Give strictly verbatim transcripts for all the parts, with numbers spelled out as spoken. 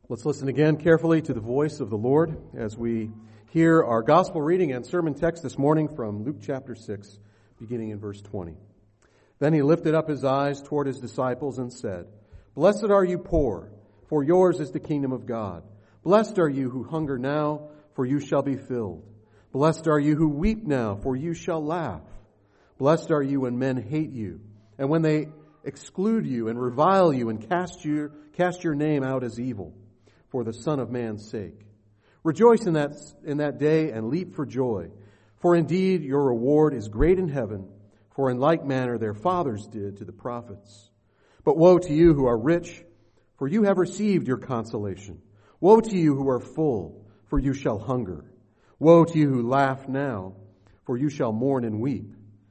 Let's listen again carefully to the voice of the Lord as we hear our gospel reading and sermon text this morning from Luke chapter six, beginning in verse twenty. Then he lifted up his eyes toward his disciples and said, "Blessed are you poor, for yours is the kingdom of God. Blessed are you who hunger now, for you shall be filled. Blessed are you who weep now, for you shall laugh. Blessed are you when men hate you, and when they exclude you and revile you and cast you, cast your name out as evil, for the Son of Man's sake. Rejoice in that, in that day and leap for joy, for indeed your reward is great in heaven, for in like manner their fathers did to the prophets. But woe to you who are rich, for you have received your consolation. Woe to you who are full, for you shall hunger. Woe to you who laugh now, for you shall mourn and weep.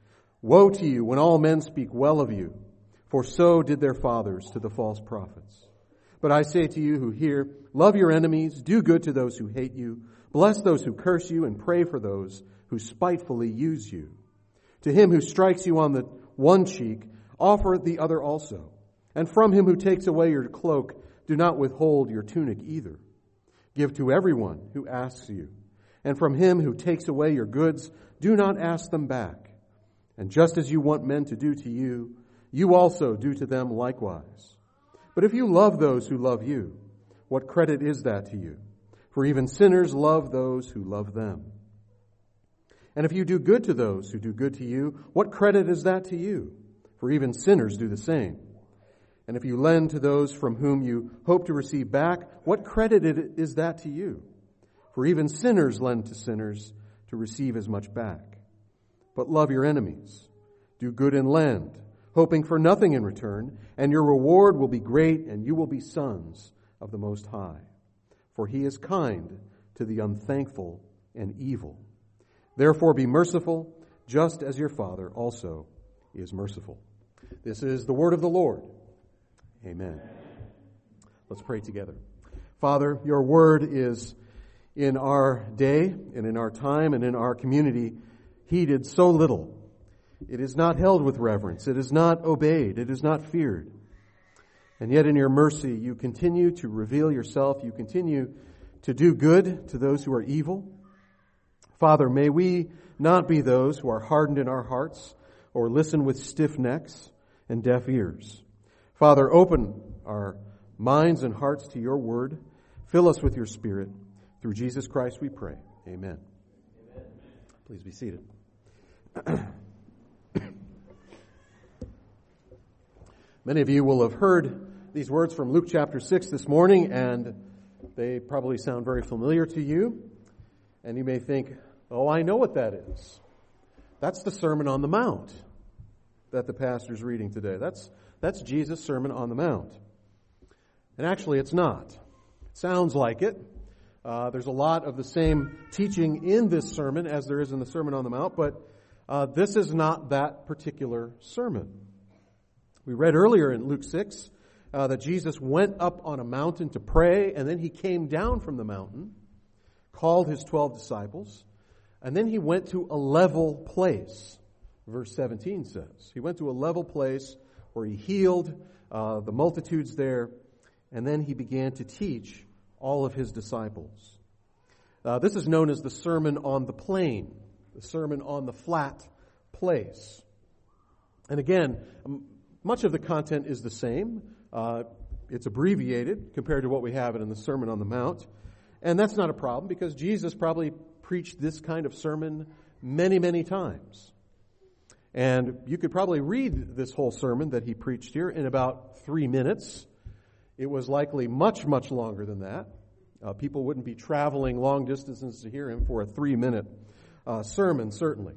Woe to you when all men speak well of you, for so did their fathers to the false prophets. But I say to you who hear, love your enemies, do good to those who hate you, bless those who curse you, and pray for those who spitefully use you. To him who strikes you on the one cheek, offer the other also. And from him who takes away your cloak, do not withhold your tunic either. Give to everyone who asks you. And from him who takes away your goods, do not ask them back. And just as you want men to do to you, you also do to them likewise. But if you love those who love you, what credit is that to you? For even sinners love those who love them. And if you do good to those who do good to you, what credit is that to you? For even sinners do the same. And if you lend to those from whom you hope to receive back, what credit is that to you? For even sinners lend to sinners to receive as much back. But love your enemies. Do good and lend, hoping for nothing in return, and your reward will be great, and you will be sons of the Most High. For he is kind to the unthankful and evil. Therefore be merciful, just as your Father also is merciful." This is the word of the Lord. Amen. Let's pray together. Father, your word is in our day and in our time and in our community heeded so little. It is not held with reverence. It is not obeyed. It is not feared. And yet in your mercy, you continue to reveal yourself. You continue to do good to those who are evil. Father, may we not be those who are hardened in our hearts or listen with stiff necks and deaf ears. Father, open our minds and hearts to your word. Fill us with your Spirit. Through Jesus Christ we pray. Amen. Amen. Please be seated. Many of you will have heard these words from Luke chapter six this morning, and they probably sound very familiar to you. And you may think, oh, I know what that is. That's the Sermon on the Mount that the pastor's reading today. That's, that's Jesus' Sermon on the Mount. And actually, it's not. It sounds like it. Uh, there's a lot of the same teaching in this sermon as there is in the Sermon on the Mount, but uh, this is not that particular sermon. We read earlier in Luke six uh, that Jesus went up on a mountain to pray, and then he came down from the mountain, called his twelve disciples, and then he went to a level place. Verse seventeen says. He went to a level place where he healed uh, the multitudes there, and then he began to teach all of his disciples. Uh, this is known as the Sermon on the Plain, the Sermon on the Flat Place. And again, much of the content is the same. Uh, it's abbreviated compared to what we have in the Sermon on the Mount. And that's not a problem because Jesus probably preached this kind of sermon many, many times. And you could probably read this whole sermon that he preached here in about three minutes. It was likely much, much longer than that. Uh, people wouldn't be traveling long distances to hear him for a three-minute uh, sermon, certainly.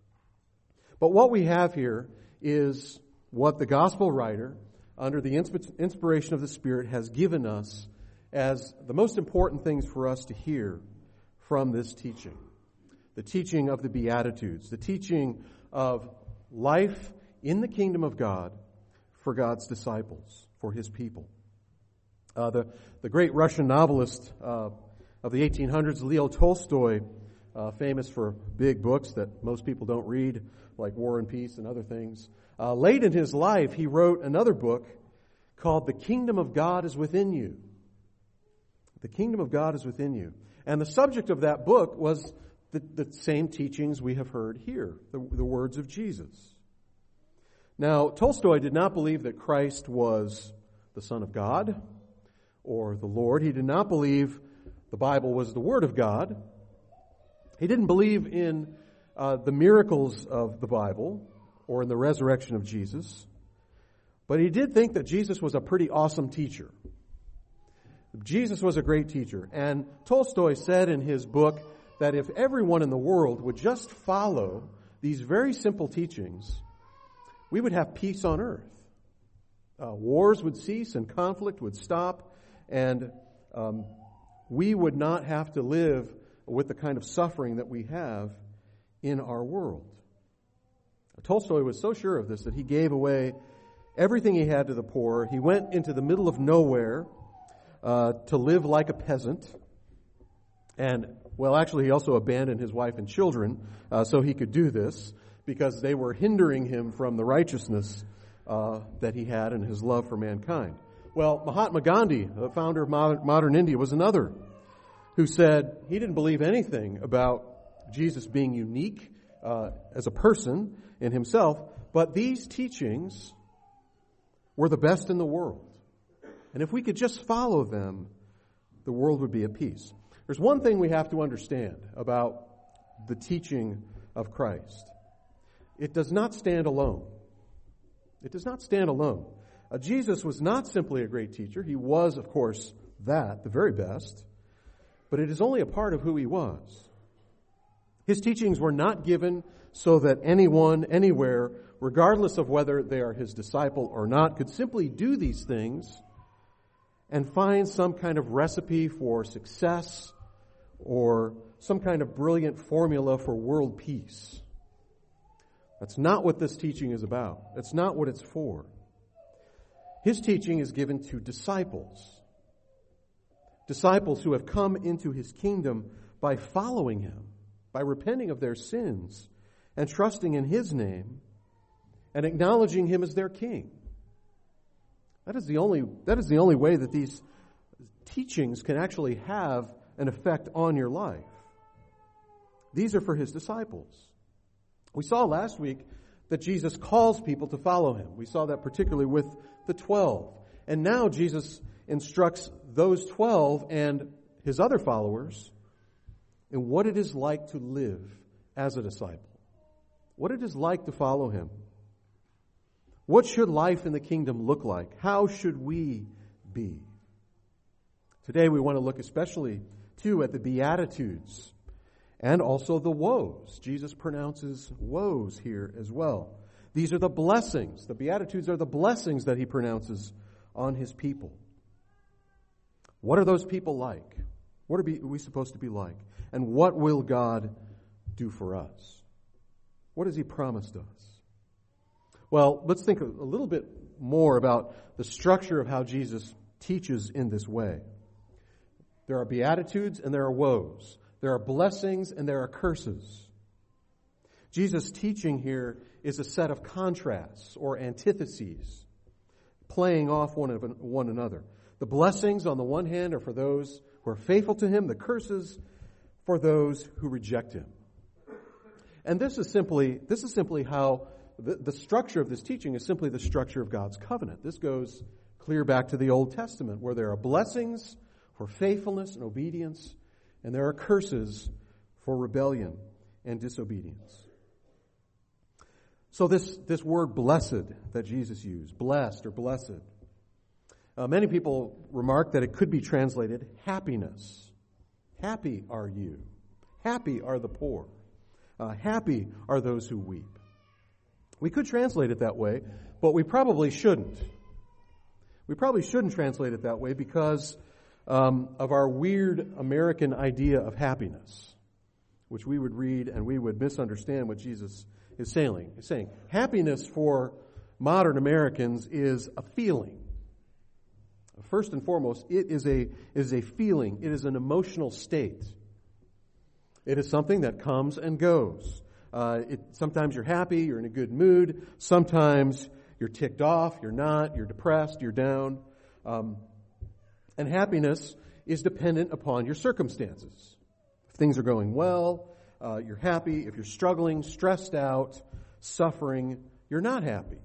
But what we have here is what the gospel writer, under the insp- inspiration of the Spirit, has given us as the most important things for us to hear from this teaching. The teaching of the Beatitudes, the teaching of life in the kingdom of God for God's disciples, for his people. Uh, the, the great Russian novelist uh, of the eighteen hundreds, Leo Tolstoy, uh, famous for big books that most people don't read, like War and Peace and other things. Uh, late in his life, he wrote another book called The Kingdom of God is Within You. The kingdom of God is within you. And the subject of that book was the, the same teachings we have heard here, the, the words of Jesus. Now, Tolstoy did not believe that Christ was the Son of God or the Lord. He did not believe the Bible was the Word of God. He didn't believe in uh, the miracles of the Bible or in the resurrection of Jesus. But he did think that Jesus was a pretty awesome teacher. Jesus was a great teacher. And Tolstoy said in his book that if everyone in the world would just follow these very simple teachings, we would have peace on earth. Uh, wars would cease and conflict would stop, and um, we would not have to live with the kind of suffering that we have in our world. Tolstoy was so sure of this that he gave away everything he had to the poor. He went into the middle of nowhere uh, to live like a peasant. And, well, actually, he also abandoned his wife and children uh, so he could do this because they were hindering him from the righteousness uh, that he had and his love for mankind. Well, Mahatma Gandhi, the founder of modern, modern India, was another who said he didn't believe anything about Jesus being unique uh, as a person in himself, but these teachings were the best in the world. And if we could just follow them, the world would be at peace. There's one thing we have to understand about the teaching of Christ. It does not stand alone. It does not stand alone. Uh, Jesus was not simply a great teacher. He was, of course, that, the very best. But it is only a part of who he was. His teachings were not given so that anyone, anywhere, regardless of whether they are his disciple or not, could simply do these things and find some kind of recipe for success or some kind of brilliant formula for world peace. That's not what this teaching is about. That's not what it's for. His teaching is given to disciples. Disciples who have come into his kingdom by following him, by repenting of their sins and trusting in his name and acknowledging him as their king. That is the only, that is the only way that these teachings can actually have an effect on your life. These are for his disciples. We saw last week that Jesus calls people to follow him. We saw that particularly with the twelve. And now Jesus instructs those twelve and his other followers in what it is like to live as a disciple. What it is like to follow him. What should life in the kingdom look like? How should we be? Today we want to look especially, too, at the Beatitudes and also the woes. Jesus pronounces woes here as well. These are the blessings. The Beatitudes are the blessings that he pronounces on his people. What are those people like? What are we supposed to be like? And what will God do for us? What has he promised us? Well, let's think a little bit more about the structure of how Jesus teaches in this way. There are Beatitudes and there are woes. There are blessings and there are curses. Jesus' teaching here is a set of contrasts or antitheses, playing off one, of, one another. The blessings on the one hand are for those who are faithful to him, the curses for those who reject him. And this is simply, this is simply how the, the structure of this teaching is simply the structure of God's covenant. This goes clear back to the Old Testament, where there are blessings for faithfulness and obedience, and there are curses for rebellion and disobedience. So this, this word blessed that Jesus used, blessed or blessed, uh, many people remark that it could be translated happiness. Happy are you. Happy are the poor. Uh, happy are those who weep. We could translate it that way, but we probably shouldn't. We probably shouldn't translate it that way because um, of our weird American idea of happiness, which we would read and we would misunderstand what Jesus is saying. He's saying happiness for modern Americans is a feeling. First and foremost, it is a, is a feeling. It is an emotional state. It is something that comes and goes. Uh, it, sometimes you're happy, you're in a good mood. Sometimes you're ticked off, you're not, you're depressed, you're down. Um, and happiness is dependent upon your circumstances. If things are going well, uh, you're happy. If you're struggling, stressed out, suffering, you're not happy.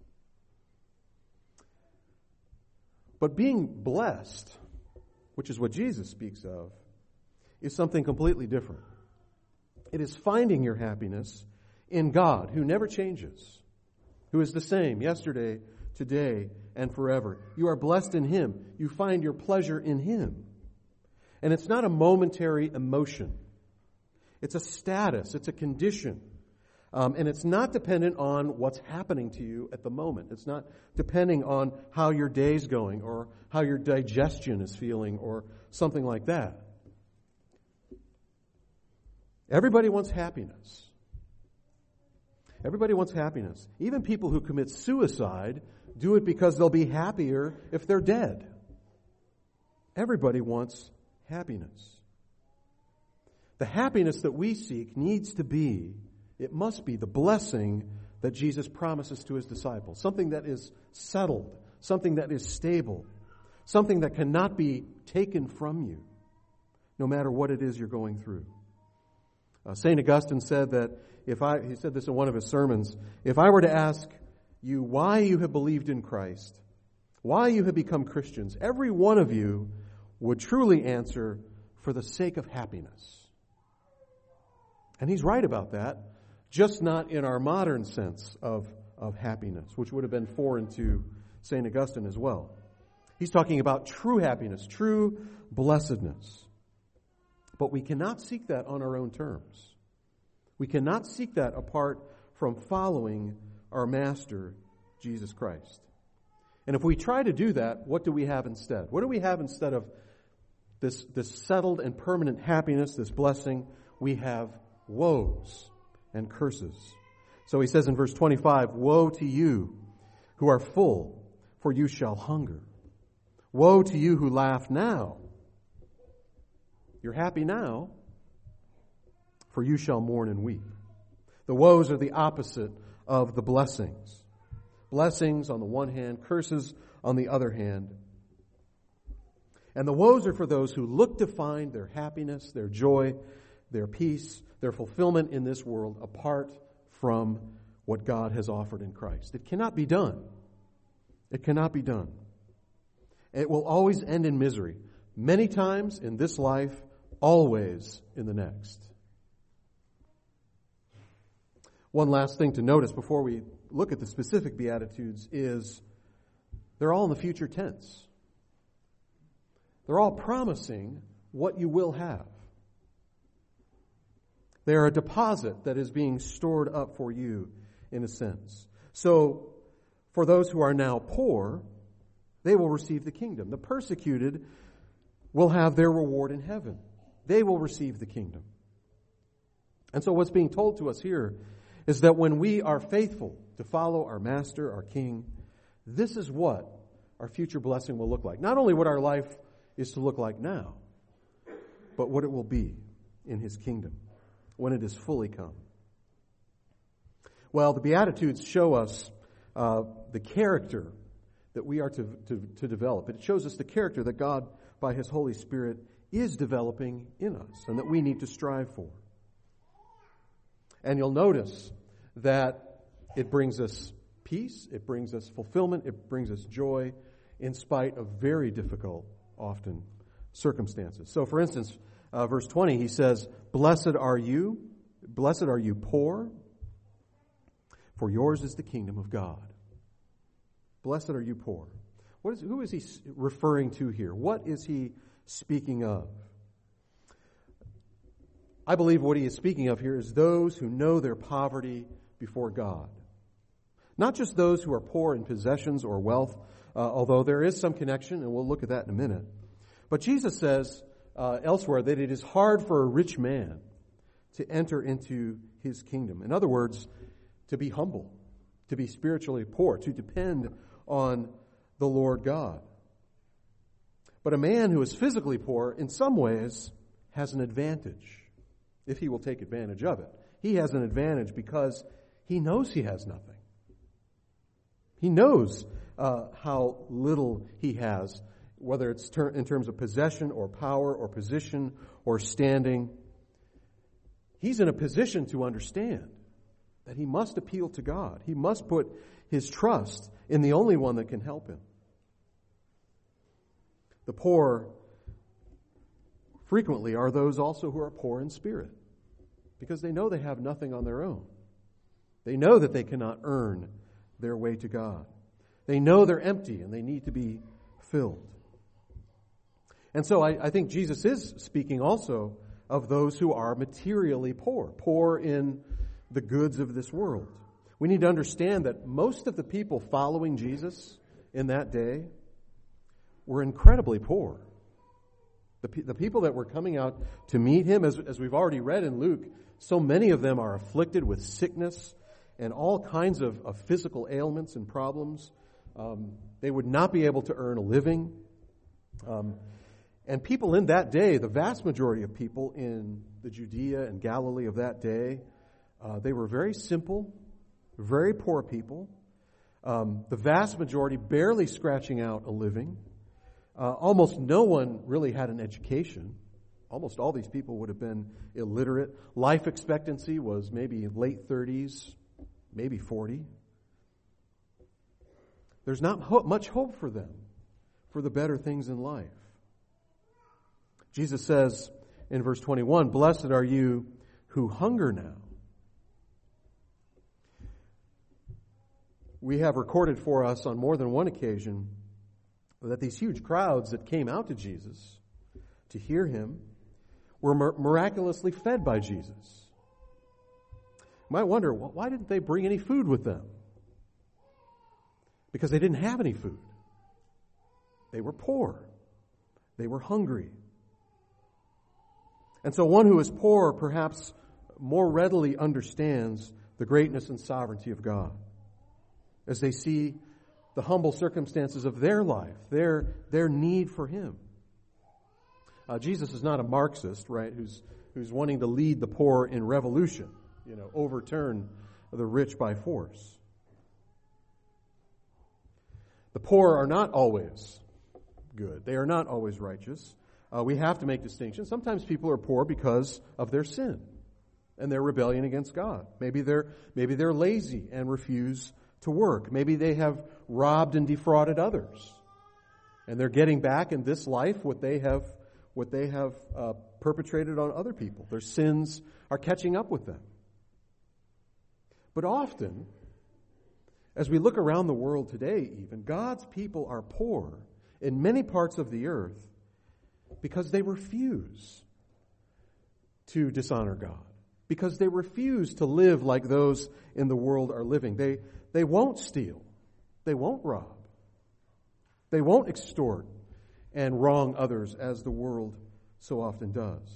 But being blessed, which is what Jesus speaks of, is something completely different. It is finding your happiness in God, who never changes, who is the same yesterday, today, and forever. You are blessed in Him. You find your pleasure in Him. And it's not a momentary emotion. It's a status. It's a condition. Um, and it's not dependent on what's happening to you at the moment. It's not depending on how your day's going or how your digestion is feeling or something like that. Everybody wants happiness. Everybody wants happiness. Even people who commit suicide do it because they'll be happier if they're dead. Everybody wants happiness. The happiness that we seek needs to be, it must be the blessing that Jesus promises to His disciples. Something that is settled, something that is stable, something that cannot be taken from you, no matter what it is you're going through. Uh, Saint Augustine said that if I, he said this in one of his sermons, if I were to ask you why you have believed in Christ, why you have become Christians, every one of you would truly answer, for the sake of happiness. And he's right about that, just not in our modern sense of, of happiness, which would have been foreign to Saint Augustine as well. He's talking about true happiness, true blessedness. But we cannot seek that on our own terms. We cannot seek that apart from following our Master, Jesus Christ. And if we try to do that, what do we have instead? What do we have instead of this, this settled and permanent happiness, this blessing? We have woes and curses. So he says in verse twenty-five, woe to you who are full, for you shall hunger. Woe to you who laugh now. You're happy now, for you shall mourn and weep. The woes are the opposite of the blessings. Blessings on the one hand, curses on the other hand. And the woes are for those who look to find their happiness, their joy, their peace, their fulfillment in this world apart from what God has offered in Christ. It cannot be done. It cannot be done. It will always end in misery. Many times in this life, always in the next. One last thing to notice before we look at the specific Beatitudes is they're all in the future tense. They're all promising what you will have. They are a deposit that is being stored up for you in a sense. So, for those who are now poor, they will receive the kingdom. The persecuted will have their reward in heaven. They will receive the kingdom. And so what's being told to us here is that when we are faithful to follow our Master, our King, this is what our future blessing will look like. Not only what our life is to look like now, but what it will be in His kingdom when it is fully come. Well, the Beatitudes show us uh, the character that we are to, to, to develop. It shows us the character that God, by His Holy Spirit, is developing in us and that we need to strive for. And you'll notice that it brings us peace, it brings us fulfillment, it brings us joy in spite of very difficult, often, circumstances. So, for instance, uh, verse twenty, he says, Blessed are you, blessed are you poor, for yours is the kingdom of God. Blessed are you poor. What is, who is he referring to here? What is he speaking of? I believe what he is speaking of here is those who know their poverty before God. Not just those who are poor in possessions or wealth, uh, although there is some connection, and we'll look at that in a minute. But Jesus says uh, elsewhere that it is hard for a rich man to enter into his kingdom. In other words, to be humble, to be spiritually poor, to depend on the Lord God. But a man who is physically poor, in some ways, has an advantage, if he will take advantage of it. He has an advantage because he knows he has nothing. He knows uh, how little he has whether it's ter- in terms of possession or power or position or standing, he's in a position to understand that he must appeal to God. He must put his trust in the only one that can help him. The poor frequently are those also who are poor in spirit, because they know they have nothing on their own. They know that they cannot earn their way to God. They know they're empty and they need to be filled. And so I, I think Jesus is speaking also of those who are materially poor, poor in the goods of this world. We need to understand that most of the people following Jesus in that day were incredibly poor. The, pe- the people that were coming out to meet him, as, as we've already read in Luke, so many of them are afflicted with sickness and all kinds of, of physical ailments and problems. Um, they would not be able to earn a living. Um, and people in that day, the vast majority of people in the Judea and Galilee of that day, uh, they were very simple, very poor people. Um, the vast majority barely scratching out a living. Uh, almost no one really had an education. Almost all these people would have been illiterate. Life expectancy was maybe late thirties, maybe forty. There's not ho- much hope for them for the better things in life. Jesus says in verse twenty-one, "Blessed are you who hunger now." We have recorded for us on more than one occasion that these huge crowds that came out to Jesus to hear him were mir- miraculously fed by Jesus. You might wonder, well, why didn't they bring any food with them? Because they didn't have any food. They were poor. They were hungry. And so one who is poor perhaps more readily understands the greatness and sovereignty of God as they see the humble circumstances of their life, their, their need for him. Uh, Jesus is not a Marxist, right, who's, who's wanting to lead the poor in revolution, you know, overturn the rich by force. The poor are not always good. They are not always righteous. Uh, we have to make distinctions. Sometimes people are poor because of their sin and their rebellion against God. Maybe they're, maybe they're lazy and refuse to work. Maybe they have robbed and defrauded others, and they're getting back in this life what they have what they have uh, perpetrated on other people. Their sins are catching up with them. But often, as we look around the world today, even God's people are poor in many parts of the earth because they refuse to dishonor God, because they refuse to live like those in the world are living. They They won't steal. They won't rob. They won't extort and wrong others as the world so often does.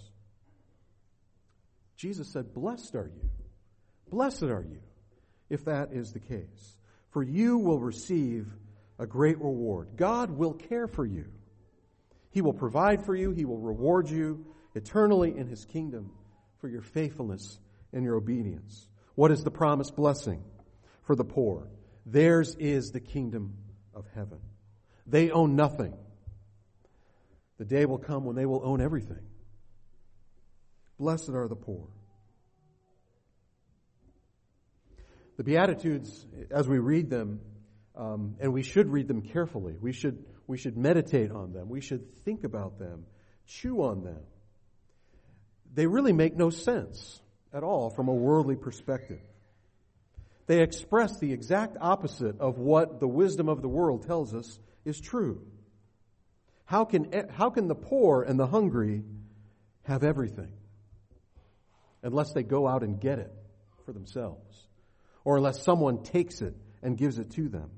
Jesus said, "Blessed are you. Blessed are you, if that is the case. For you will receive a great reward. God will care for you. He will provide for you. He will reward you eternally in his kingdom for your faithfulness and your obedience." What is the promised blessing for the poor? Theirs is the kingdom of heaven. They own nothing. The day will come when they will own everything. Blessed are the poor. The Beatitudes, as we read them, um, and we should read them carefully, we should, we should meditate on them, we should think about them, chew on them. They really make no sense at all from a worldly perspective. They express the exact opposite of what the wisdom of the world tells us is true. How can, how can the poor and the hungry have everything unless they go out and get it for themselves, or unless someone takes it and gives it to them?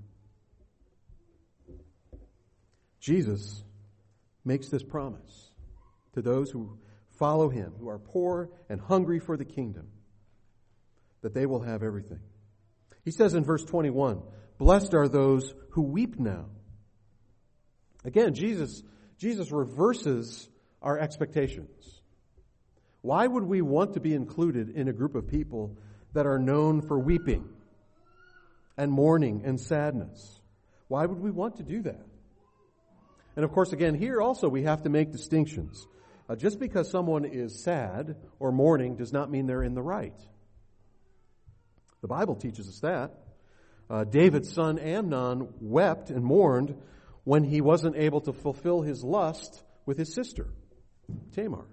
Jesus makes this promise to those who follow him, who are poor and hungry for the kingdom, that they will have everything. He says in verse twenty-one, "Blessed are those who weep now." Again, Jesus, Jesus reverses our expectations. Why would we want to be included in a group of people that are known for weeping and mourning and sadness? Why would we want to do that? And of course, again, here also we have to make distinctions. Uh, just because someone is sad or mourning does not mean they're in the right. The Bible teaches us that. Uh, David's son Amnon wept and mourned when he wasn't able to fulfill his lust with his sister, Tamar.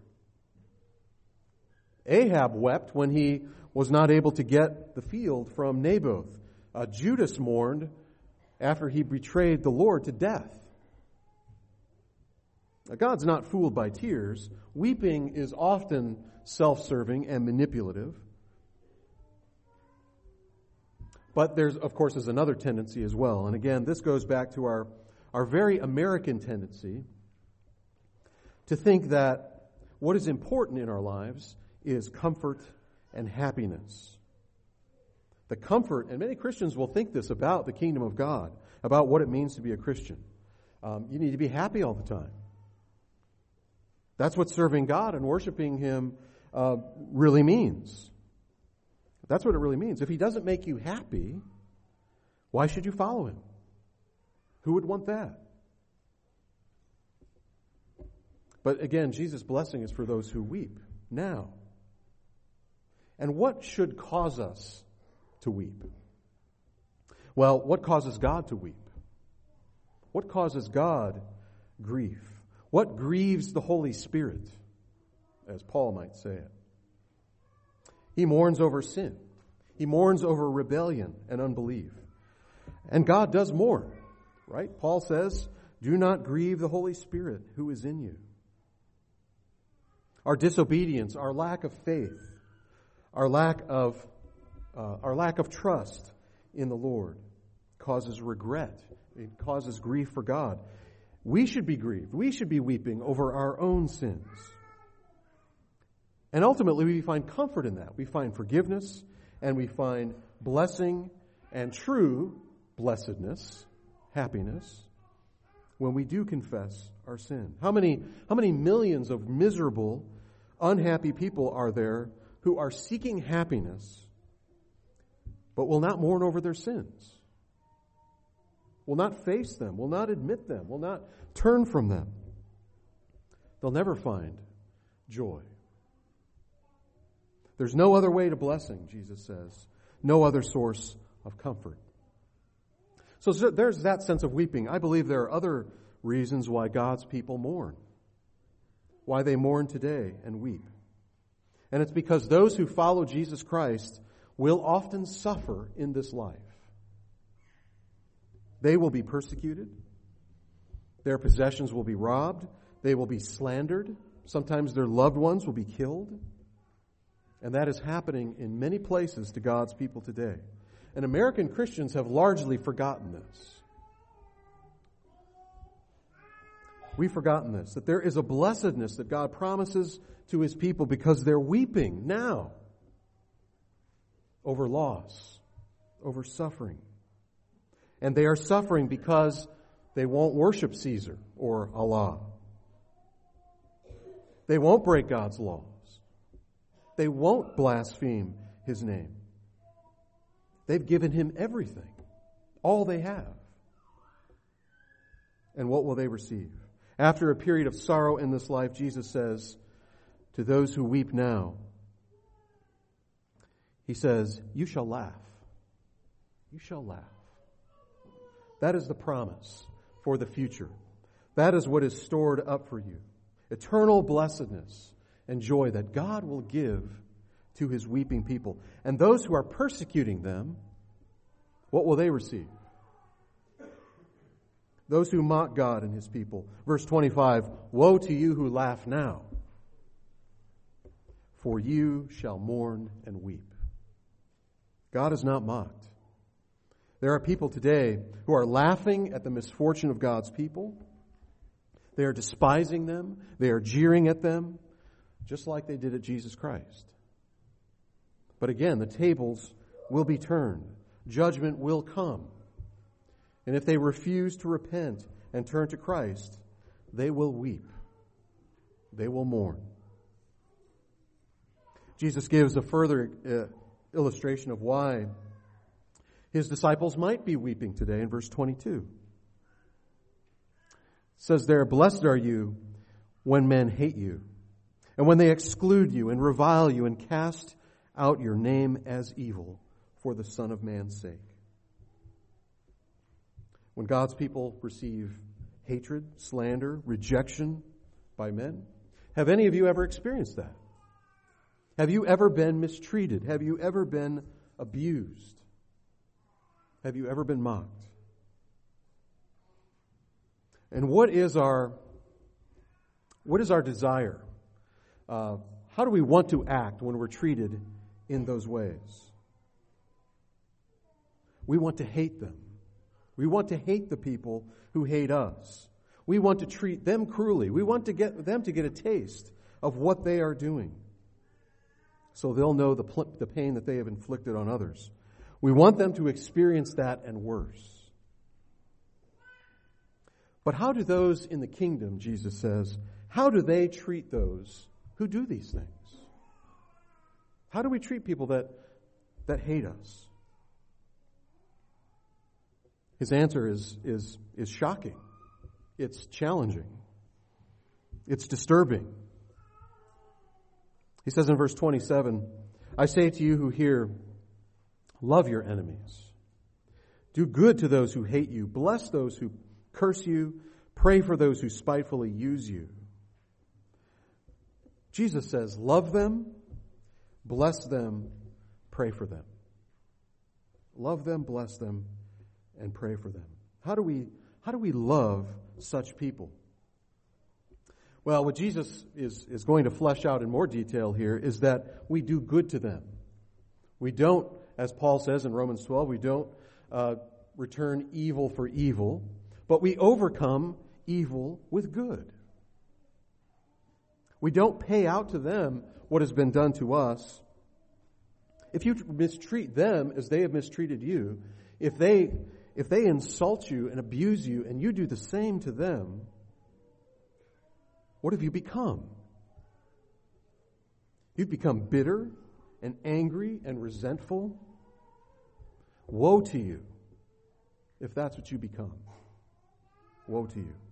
Ahab wept when he was not able to get the field from Naboth. Uh, Judas mourned after he betrayed the Lord to death. Now, God's not fooled by tears. Weeping is often self-serving and manipulative. But there's, of course, is another tendency as well. And again, this goes back to our, our very American tendency to think that what is important in our lives is comfort and happiness. The comfort, and many Christians will think this about the kingdom of God, about what it means to be a Christian. Um, you need to be happy all the time. That's what serving God and worshiping Him uh, really means. That's what it really means. If He doesn't make you happy, why should you follow Him? Who would want that? But again, Jesus' blessing is for those who weep now. And what should cause us to weep? Well, what causes God to weep? What causes God grief? What grieves the Holy Spirit, as Paul might say it? He mourns over sin. He mourns over rebellion and unbelief. And God does mourn, right? Paul says, do not grieve the Holy Spirit who is in you. Our disobedience, our lack of faith, our lack of uh, our lack of trust in the Lord causes regret. It causes grief for God. We should be grieved. We should be weeping over our own sins. And ultimately, we find comfort in that. We find forgiveness, and we find blessing and true blessedness, happiness, when we do confess our sin. How many, how many millions of miserable, unhappy people are there who are seeking happiness, but will not mourn over their sins, will not face them, will not admit them, will not turn from them? They'll never find joy. There's no other way to blessing, Jesus says. No other source of comfort. So there's that sense of weeping. I believe there are other reasons why God's people mourn. Why they mourn today and weep. And it's because those who follow Jesus Christ will often suffer in this life. They will be persecuted. Their possessions will be robbed. They will be slandered. Sometimes their loved ones will be killed. And that is happening in many places to God's people today. And American Christians have largely forgotten this. We've forgotten this, that there is a blessedness that God promises to His people because they're weeping now over loss, over suffering. And they are suffering because they won't worship Caesar or Allah. They won't break God's laws. They won't blaspheme His name. They've given Him everything, all they have. And what will they receive? After a period of sorrow in this life, Jesus says to those who weep now, He says, you shall laugh. You shall laugh. That is the promise for the future. That is what is stored up for you. Eternal blessedness and joy that God will give to His weeping people. And those who are persecuting them, what will they receive? Those who mock God and His people. Verse twenty-five, woe to you who laugh now, for you shall mourn and weep. God is not mocked. There are people today who are laughing at the misfortune of God's people. They are despising them. They are jeering at them, just like they did at Jesus Christ. But again, the tables will be turned. Judgment will come. And if they refuse to repent and turn to Christ, they will weep. They will mourn. Jesus gives a further uh, illustration of why His disciples might be weeping today in verse twenty-two. It says there, "Blessed are you when men hate you, and when they exclude you and revile you and cast out your name as evil for the Son of Man's sake." When God's people receive hatred, slander, rejection by men, have any of you ever experienced that? Have you ever been mistreated? Have you ever been abused? Have you ever been mocked? And what is our what is our desire? Uh, how do we want to act when we're treated in those ways? We want to hate them. We want to hate the people who hate us. We want to treat them cruelly. We want to get them to get a taste of what they are doing, so they'll know the, pl- the pain that they have inflicted on others. We want them to experience that and worse. But how do those in the kingdom, Jesus says, how do they treat those who do these things? How do we treat people that, that hate us? His answer is, is, is shocking. It's challenging. It's disturbing. He says in verse twenty-seven, "I say to you who hear, love your enemies. Do good to those who hate you. Bless those who curse you. Pray for those who spitefully use you." Jesus says, love them, bless them, pray for them. Love them, bless them, and pray for them. How do we, how do we love such people? Well, what Jesus is, is going to flesh out in more detail here is that we do good to them. We don't, as Paul says in Romans twelve, we don't uh, return evil for evil, but we overcome evil with good. We don't pay out to them what has been done to us. If you mistreat them as they have mistreated you, if they if they insult you and abuse you and you do the same to them, what have you become? You've become bitter and angry and resentful. Woe to you if that's what you become. Woe to you.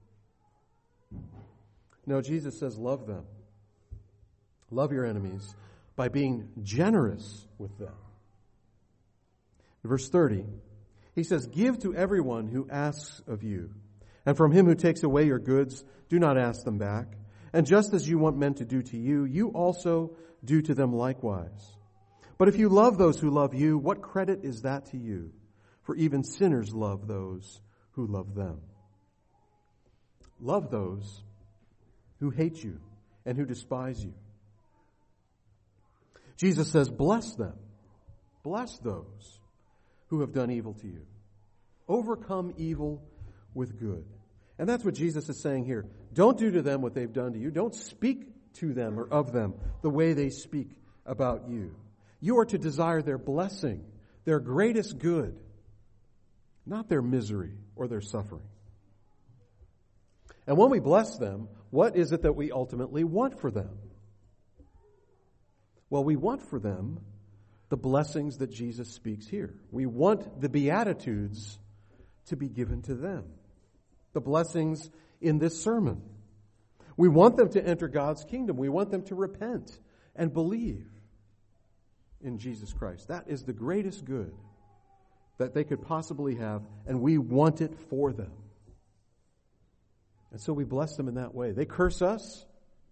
No, Jesus says love them. Love your enemies by being generous with them. In verse thirty, he says, "Give to everyone who asks of you, and from him who takes away your goods, do not ask them back. And just as you want men to do to you, you also do to them likewise. But if you love those who love you, what credit is that to you? For even sinners love those who love them." Love those who hate you and who despise you. Jesus says, bless them. Bless those who have done evil to you. Overcome evil with good. And that's what Jesus is saying here. Don't do to them what they've done to you. Don't speak to them or of them the way they speak about you. You are to desire their blessing, their greatest good, not their misery or their suffering. And when we bless them, what is it that we ultimately want for them? Well, we want for them the blessings that Jesus speaks here. We want the Beatitudes to be given to them. The blessings in this sermon. We want them to enter God's kingdom. We want them to repent and believe in Jesus Christ. That is the greatest good that they could possibly have, and we want it for them. And so we bless them in that way. They curse us.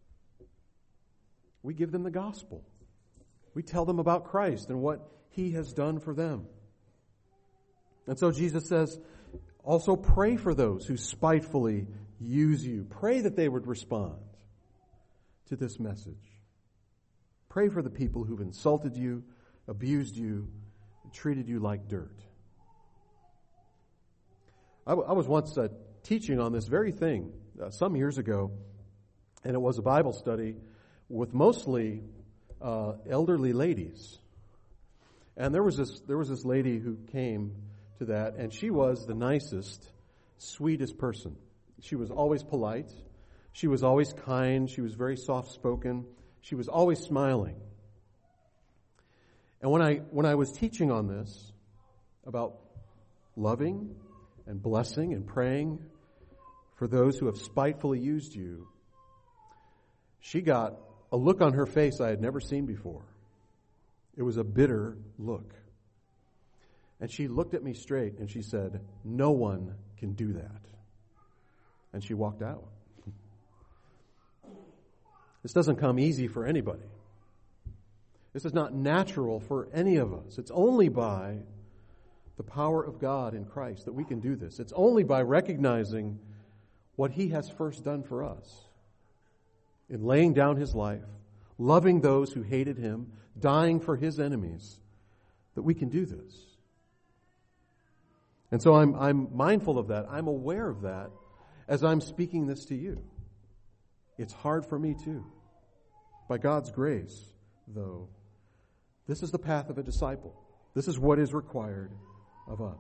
We give them the gospel. We tell them about Christ and what He has done for them. And so Jesus says, also pray for those who spitefully use you. Pray that they would respond to this message. Pray for the people who've insulted you, abused you, and treated you like dirt. I, w- I was once uh, teaching on this very thing uh, some years ago, and it was a Bible study with mostly uh, elderly ladies. And there was this there was this lady who came to that, and she was the nicest, sweetest person. She was always polite. She was always kind. She was very soft-spoken. She was always smiling. And when I when I was teaching on this, about loving and blessing and praying for those who have spitefully used you. She got a look on her face I had never seen before. It was a bitter look. And she looked at me straight and she said, "No one can do that." And she walked out. This doesn't come easy for anybody. This is not natural for any of us. It's only by the power of God in Christ that we can do this. It's only by recognizing what He has first done for us in laying down His life, loving those who hated Him, dying for His enemies, that we can do this. And so I'm, I'm mindful of that. I'm aware of that as I'm speaking this to you. It's hard for me too. By God's grace, though, this is the path of a disciple. This is what is required of us.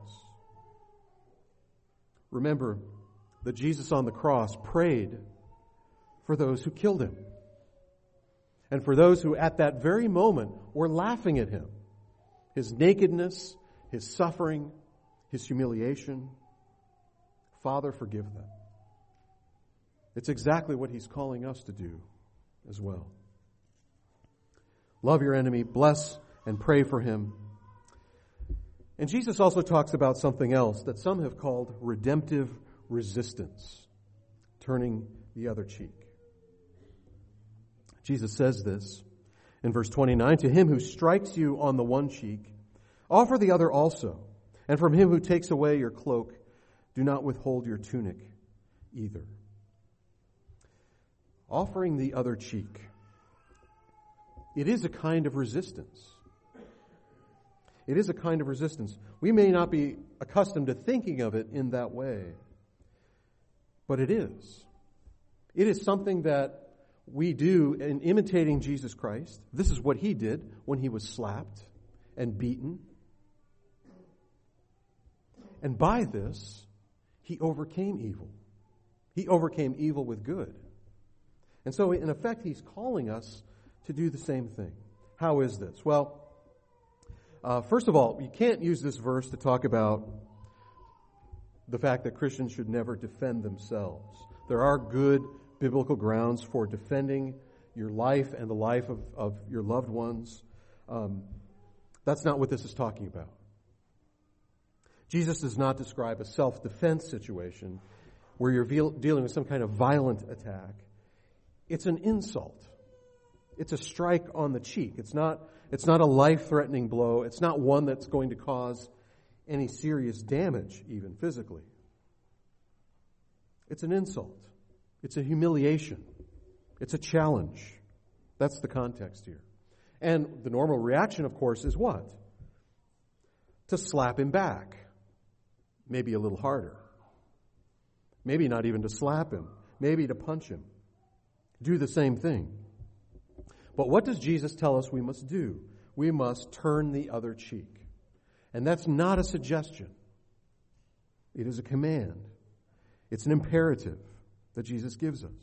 Remember that Jesus on the cross prayed for those who killed Him, and for those who at that very moment were laughing at Him, His nakedness, His suffering, His humiliation. Father, forgive them. It's exactly what He's calling us to do as well. Love your enemy, bless and pray for him. And Jesus also talks about something else that some have called redemptive resistance, turning the other cheek. Jesus says this in verse twenty-nine, "To him who strikes you on the one cheek, offer the other also. And from him who takes away your cloak, do not withhold your tunic either." Offering the other cheek. It is a kind of resistance. It is a kind of resistance. We may not be accustomed to thinking of it in that way, but it is. It is something that we do in imitating Jesus Christ. This is what He did when He was slapped and beaten. And by this, He overcame evil. He overcame evil with good. And so, in effect, He's calling us to do the same thing. How is this? Well, uh, first of all, you can't use this verse to talk about the fact that Christians should never defend themselves. There are good biblical grounds for defending your life and the life of, of your loved ones. Um, that's not what this is talking about. Jesus does not describe a self-defense situation where you're ve- dealing with some kind of violent attack. It's an insult. It's a strike on the cheek. It's not, it's not a life-threatening blow. It's not one that's going to cause any serious damage, even physically. It's an insult. It's a humiliation. It's a challenge. That's the context here. And the normal reaction, of course, is what? To slap him back. Maybe a little harder. Maybe not even to slap him. Maybe to punch him. Do the same thing. But what does Jesus tell us we must do? We must turn the other cheek. And that's not a suggestion. It is a command. It's an imperative that Jesus gives us.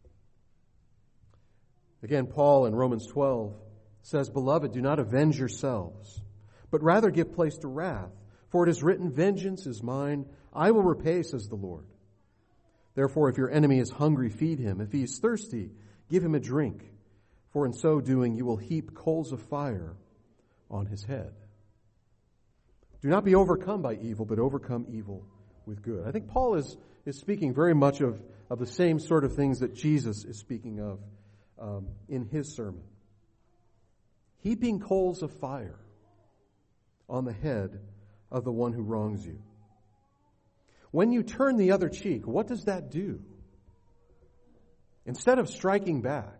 Again, Paul in Romans twelve says, "Beloved, do not avenge yourselves, but rather give place to wrath. For it is written, 'Vengeance is mine, I will repay,' says the Lord. Therefore, if your enemy is hungry, feed him. If he is thirsty, give him a drink. For in so doing, you will heap coals of fire on his head. Do not be overcome by evil, but overcome evil with good." I think Paul is, is speaking very much of, of the same sort of things that Jesus is speaking of um, in his sermon. Heaping coals of fire on the head of the one who wrongs you. When you turn the other cheek, what does that do? Instead of striking back,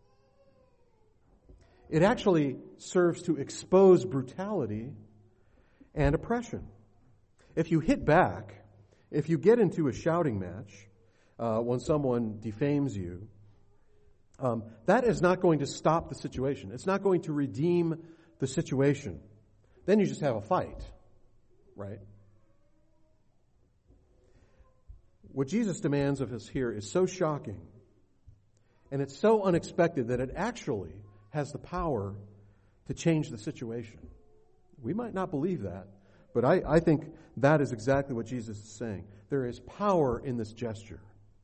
it actually serves to expose brutality and oppression. If you hit back, if you get into a shouting match uh, when someone defames you, um, that is not going to stop the situation. It's not going to redeem the situation. Then you just have a fight, right? What Jesus demands of us here is so shocking, and it's so unexpected that it actually has the power to change the situation. We might not believe that, but I, I think that is exactly what Jesus is saying. There is power in this gesture.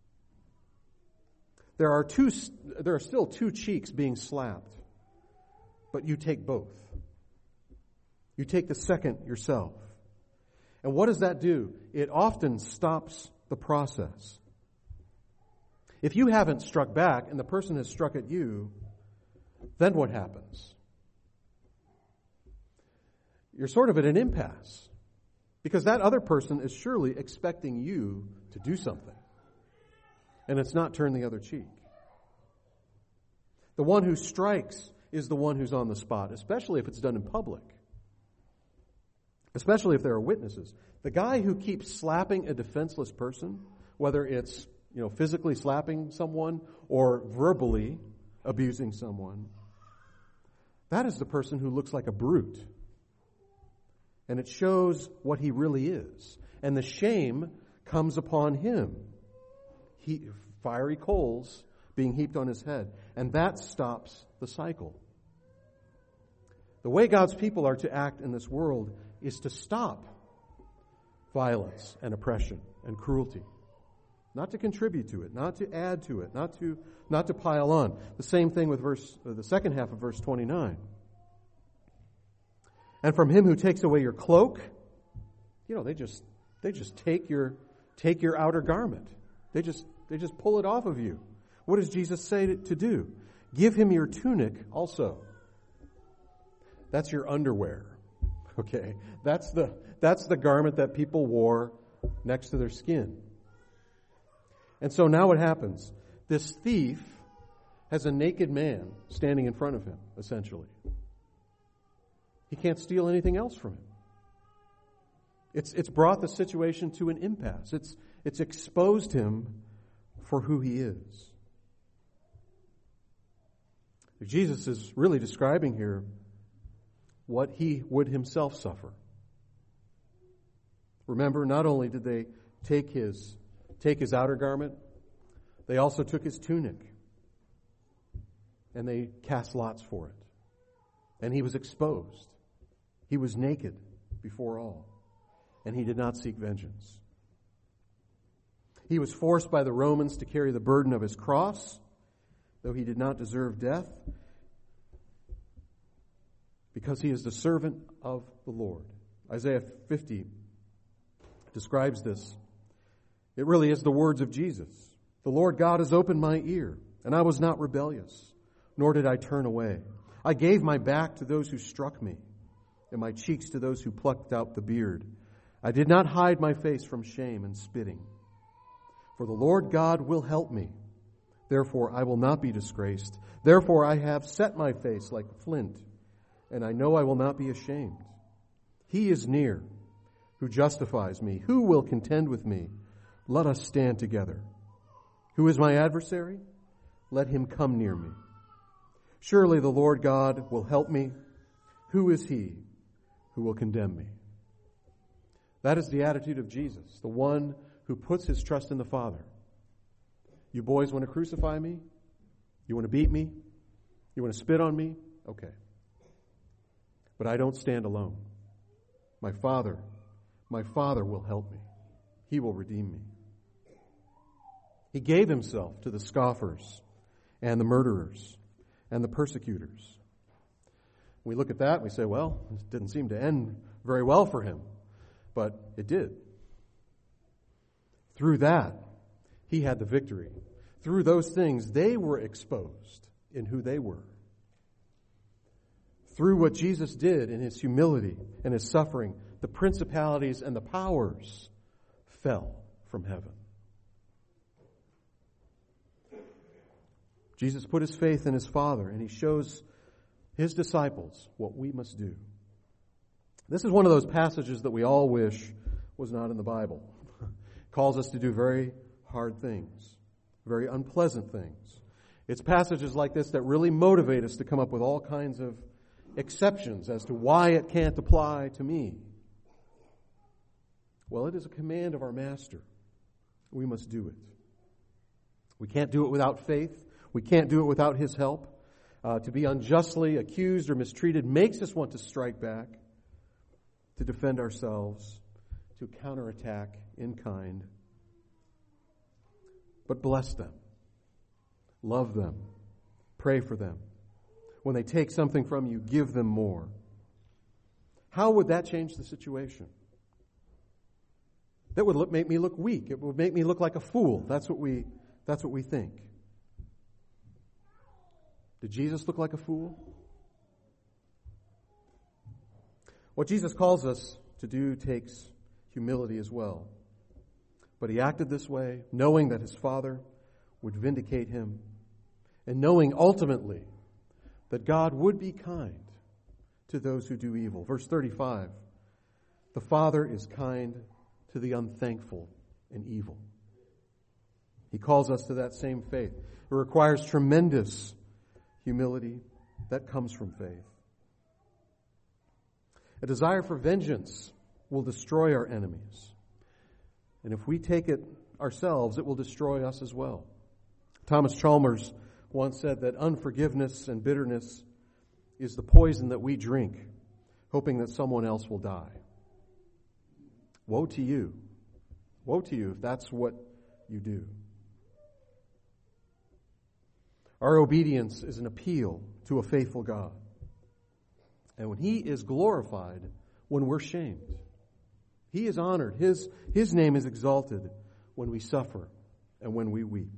There are two, there are still two cheeks being slapped, but you take both. You take the second yourself. And what does that do? It often stops the process. If you haven't struck back and the person has struck at you, then what happens? You're sort of at an impasse, because that other person is surely expecting you to do something. And it's not turn the other cheek. The one who strikes is the one who's on the spot, especially if it's done in public. Especially if there are witnesses. The guy who keeps slapping a defenseless person, whether it's, you know, physically slapping someone or verbally abusing someone, that is the person who looks like a brute. And it shows what he really is. And the shame comes upon him. He, fiery coals being heaped on his head. And that stops the cycle. The way God's people are to act in this world is to stop violence and oppression and cruelty. Not to contribute to it, not to add to it, not to not to pile on. The same thing with verse uh, the second half of verse twenty-nine. And from him who takes away your cloak, you know, they just they just take your take your outer garment. They just they just pull it off of you. What does Jesus say to, to do? Give him your tunic also. That's your underwear. Okay, that's the that's the garment that people wore next to their skin. And so now what happens? This thief has a naked man standing in front of him, essentially. He can't steal anything else from him. It's it's brought the situation to an impasse. It's it's exposed him for who he is. Jesus is really describing here what he would himself suffer. Remember, not only did they take his take his outer garment, they also took his tunic. And they cast lots for it. And he was exposed. He was naked before all. And he did not seek vengeance. He was forced by the Romans to carry the burden of his cross, though he did not deserve death, because he is the servant of the Lord. Isaiah fifty describes this. It really is the words of Jesus. The Lord God has opened my ear, and I was not rebellious, nor did I turn away. I gave my back to those who struck me, and my cheeks to those who plucked out the beard. I did not hide my face from shame and spitting. For the Lord God will help me. Therefore I will not be disgraced. Therefore I have set my face like flint, and I know I will not be ashamed. He is near, who justifies me. Who will contend with me? Let us stand together. Who is my adversary? Let him come near me. Surely the Lord God will help me. Who is he who will condemn me? That is the attitude of Jesus, the one who puts his trust in the Father. You boys want to crucify me? You want to beat me? You want to spit on me? Okay. But I don't stand alone. My Father, my Father will help me. He will redeem me. He gave himself to the scoffers and the murderers and the persecutors. We look at that and we say, well, it didn't seem to end very well for him. But it did. Through that, he had the victory. Through those things, they were exposed in who they were. Through what Jesus did in his humility and his suffering, the principalities and the powers fell from heaven. Jesus put his faith in his Father, and he shows his disciples what we must do. This is one of those passages that we all wish was not in the Bible. It calls us to do very hard things, very unpleasant things. It's passages like this that really motivate us to come up with all kinds of exceptions as to why it can't apply to me. Well, it is a command of our Master. We must do it. We can't do it without faith. We can't do it without his help. Uh, to be unjustly accused or mistreated makes us want to strike back, to defend ourselves, to counterattack in kind. But bless them. love them, pray for them. When they take something from you, give them more. How would that change the situation? That would look, make me look weak. It would make me look like a fool. That's what we, that's what we think. Did Jesus look like a fool? What Jesus calls us to do takes humility as well. But he acted this way, knowing that his Father would vindicate him, and knowing ultimately that God would be kind to those who do evil. Verse thirty-five, the Father is kind to the unthankful and evil. He calls us to that same faith. It requires tremendous humility that comes from faith. A desire for vengeance will destroy our enemies. And if we take it ourselves, it will destroy us as well. Thomas Chalmers once said that unforgiveness and bitterness is the poison that we drink, hoping that someone else will die. Woe to you. Woe to you if that's what you do. Our obedience is an appeal to a faithful God. And when He is glorified, when we're shamed. He is honored. His, His name is exalted when we suffer and when we weep.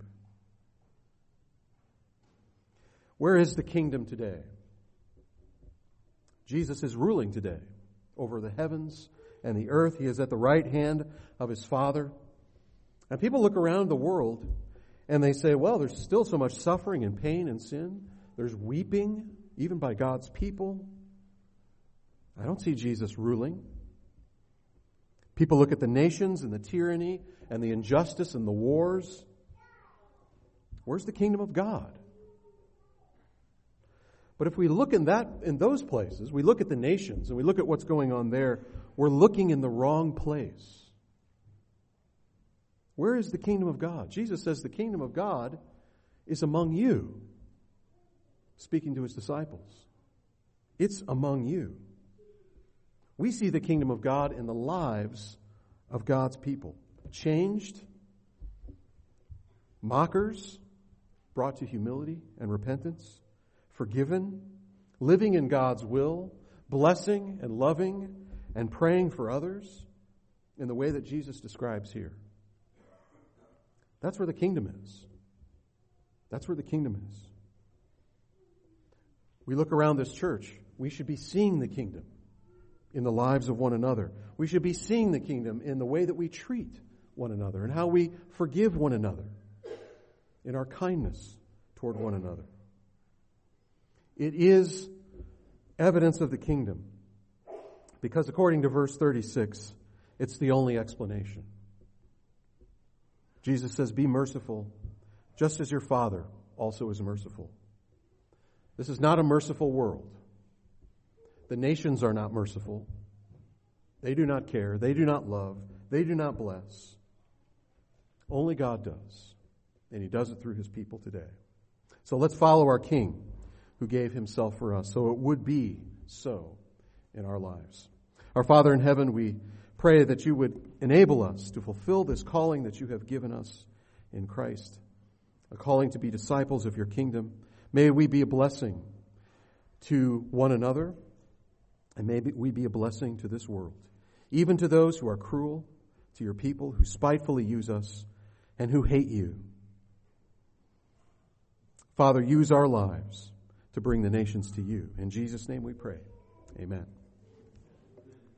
Where is the kingdom today? Jesus is ruling today over the heavens and the earth. He is at the right hand of His Father. And people look around the world and they say, well, there's still so much suffering and pain and sin. There's weeping, even by God's people. I don't see Jesus ruling. People look at the nations and the tyranny and the injustice and the wars. Where's the kingdom of God? But if we look in that in those places, we look at the nations and we look at what's going on there, we're looking in the wrong place. Where is the kingdom of God? Jesus says the kingdom of God is among you. Speaking to His disciples. It's among you. We see the kingdom of God in the lives of God's people. Changed, mockers brought to humility and repentance, forgiven, living in God's will, blessing and loving and praying for others in the way that Jesus describes here. That's where the kingdom is. That's where the kingdom is. We look around this church, we should be seeing the kingdom in the lives of one another. We should be seeing the kingdom in the way that we treat one another and how we forgive one another, in our kindness toward one another. It is evidence of the kingdom because according to verse thirty-six, it's the only explanation. Jesus says, be merciful, just as your Father also is merciful. This is not a merciful world. The nations are not merciful. They do not care. They do not love. They do not bless. Only God does. And He does it through His people today. So let's follow our King who gave Himself for us, so it would be so in our lives. Our Father in heaven, we pray that You would enable us to fulfill this calling that You have given us in Christ, a calling to be disciples of Your kingdom. May we be a blessing to one another, and may we be a blessing to this world, even to those who are cruel, to Your people who spitefully use us and who hate You. Father, use our lives to bring the nations to You. In Jesus' name we pray. Amen.